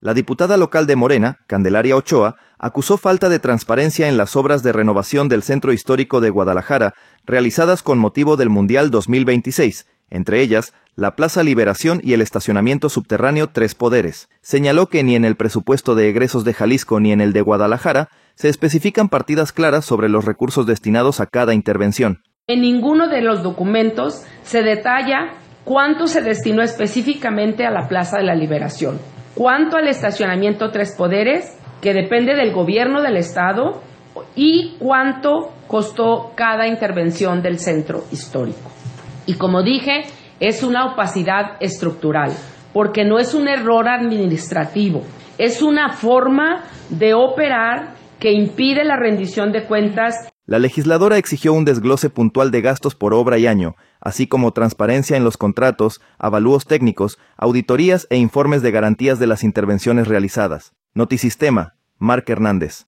La diputada local de Morena, Candelaria Ochoa, acusó falta de transparencia en las obras de renovación del Centro Histórico de Guadalajara realizadas con motivo del Mundial 2026, entre ellas la Plaza Liberación y el estacionamiento subterráneo Tres Poderes. Señaló que ni en el presupuesto de egresos de Jalisco ni en el de Guadalajara se especifican partidas claras sobre los recursos destinados a cada intervención. En ninguno de los documentos se detalla cuánto se destinó específicamente a la Plaza de la Liberación, cuánto al estacionamiento Tres Poderes, que depende del gobierno del estado, y cuánto costó cada intervención del centro histórico. Y como dije, es una opacidad estructural, porque no es un error administrativo, es una forma de operar que impide la rendición de cuentas. La legisladora exigió un desglose puntual de gastos por obra y año, así como transparencia en los contratos, avalúos técnicos, auditorías e informes de garantías de las intervenciones realizadas. Notisistema, Marc Hernández.